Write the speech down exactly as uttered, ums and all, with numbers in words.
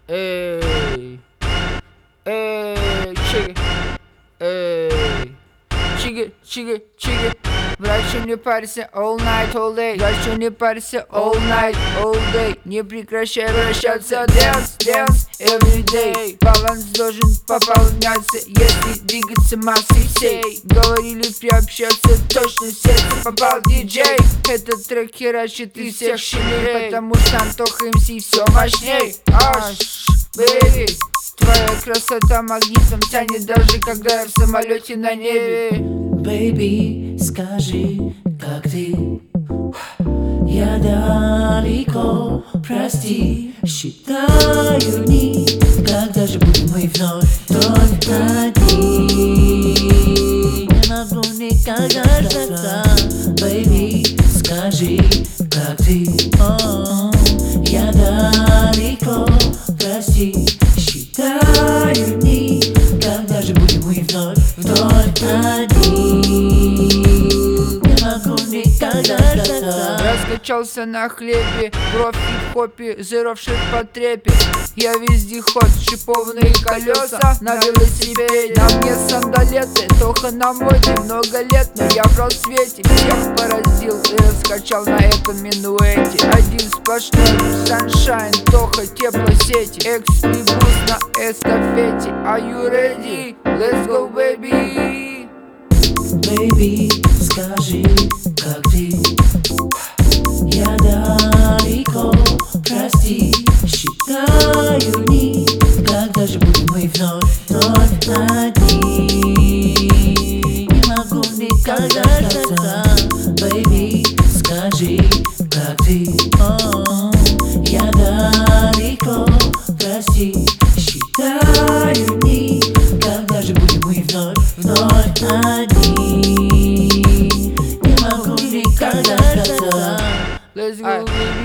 Эй, эй, чиги, эй, чиги, чиги, чиги. Врачу не парься all night, all day. Врачу не парься all night, all day. Не прекращай вращаться. Dance, dance, every day. Баланс должен пополняться, если двигаться массой всей. Говорили приобщаться, точно в сердце попал диджей. Этот трек херачит из всех щелей, потому что Антоха эм си все мощней. Аж, бэйби, твоя красота магнитом тянет, даже когда я в самолете на небе. Baby, скажи, как ты? Я далеко, прости. Считаю дни, когда же будем мы вновь, вновь одни. Не могу никогда ждаться. Baby, скажи, как ты? О, я далеко, прости. Считаю дни, когда же будем мы вновь, вновь одни. Не могу никогда ждаться. Раскачался на хлебе, бровь в хип-хопе, зеро в ширпотребе. Я вездеход, шиповные колеса на велосипеде. На мне сандалеты, Тоха на моде много лет, но я в рассвете всех поразил и раскачал на этом минуэте. Один сплошной саншайн, Тоха теплосети, экс-прибус на эстафете. Are you ready? Let's go, baby. Baby, скажи, как ты? Я далеко, прости. Считаю дни, когда же будем мы вновь, вновь одни. Не могу никогда ждаться. Baby, скажи, как ты? О, я далеко, прости. Считаю дни, когда же будем мы вновь, вновь одни. Не могу никогда ждаться. Let's go, baby.